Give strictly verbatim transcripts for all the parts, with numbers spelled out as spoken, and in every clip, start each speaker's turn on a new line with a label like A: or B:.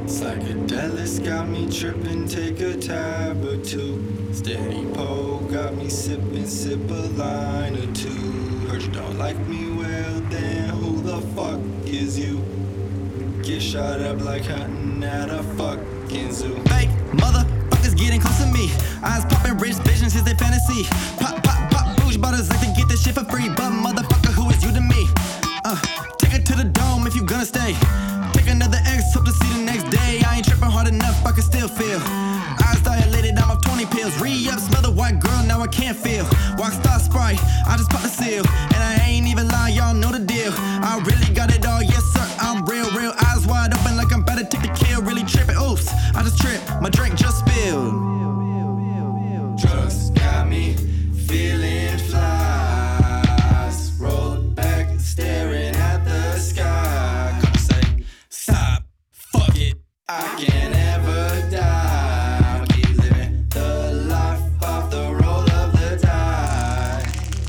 A: Psychedelics got me tripping, take a tab or two. Steady pole got me sipping, sip a line or two. Heard you don't like me, well then who the fuck is you? Get shot up like hunting at a fucking zoo.
B: Fake motherfuckers getting close to me. Eyes popping, rich visions is their fantasy. Pop, pop, pop, bougie bottles like to get this shit for free. But motherfucker, who is you to me? Uh, take it to the dome if you gonna stay. Take another X, hope to see the next day. I ain't tripping hard enough, I can still feel. Eyes dilated, I'm off twenty pills. Re-up, smell the white girl, now I can't feel. Rockstar Sprite, I just popped the seal. And I ain't even lying, y'all know the deal. I really got it all, yes sir, I'm real, real. Eyes wide open like I'm about to take the kill. Really tripping, oops, I just tripped, my drink just spilled.
A: Drugs got me feeling flies. Rolled back, staring at the sky. Come say,
B: Stop, fuck it.
A: I can't ever die. I'ma keep living the life off the roll of the die.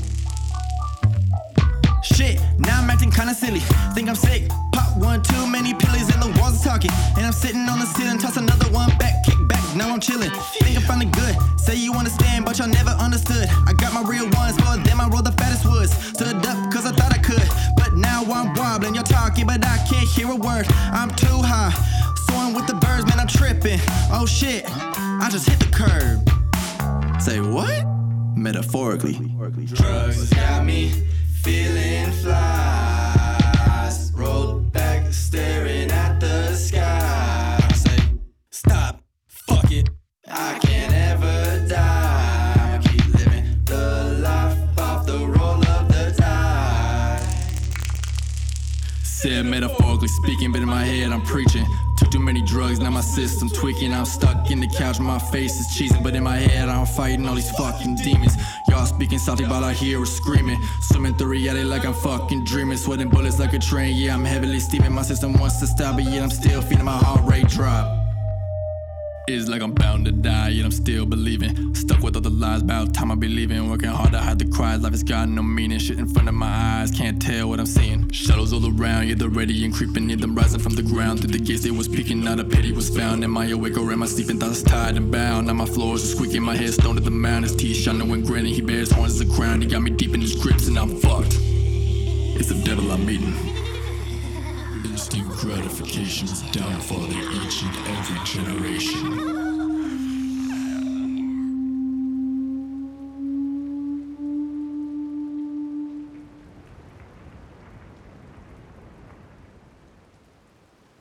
B: Shit, now I'm acting kinda silly. Think I'm sick, pop one, too many pillies and the walls are talking. And I'm sitting on the ceiling, toss another one back, kick back, now I'm chilling. Think I'm finally good, say you understand, but y'all never understood. I got my real ones, for them I roll the fattest woods. Stood up cause I thought I could, but now I'm wobbling. You're talking, but I can't hear a word. I'm too high, soaring with the birds, man, I'm tripping. Oh shit, I just hit the curb. Say what? Metaphorically.
A: Drugs got me feeling flies. Rolled back, staring at the sky.
B: Say, stop, fuck it.
A: I can't ever die. I'ma keep living the life off the roll of the die.
B: Said metaphorically speaking, but in my head I'm preaching. Took too many drugs, now my system tweaking. I'm stuck in the couch, my face is cheesing. But in my head I'm fighting all these fucking demons. Y'all speaking salty, but I hear her screaming. Swimming through reality like I'm fucking dreaming. Sweating bullets like a train, yeah, I'm heavily steaming. My system wants to stop, but yet I'm still feeling my heart rate drop. It's like I'm bound to die, yet I'm still believing. Stuck with all the lies, about time I be leaving. Working hard to hide the cries, life has got no meaning. Shit in front of my eyes, can't tell what I'm seeing. Shadows all around, yeah, they're ready and creeping. Hear them rising from the ground, through the gates they was peeking. Not a pity was found, am I awake or am I sleeping? Thoughts tied and bound, now my floors are squeaking. My head stoned at the mound, his teeth shining when grinning. He bears horns as a crown, he got me deep in his grips and I'm fucked. It's the devil I'm meeting.
C: Instant gratification is downfall in each and every generation.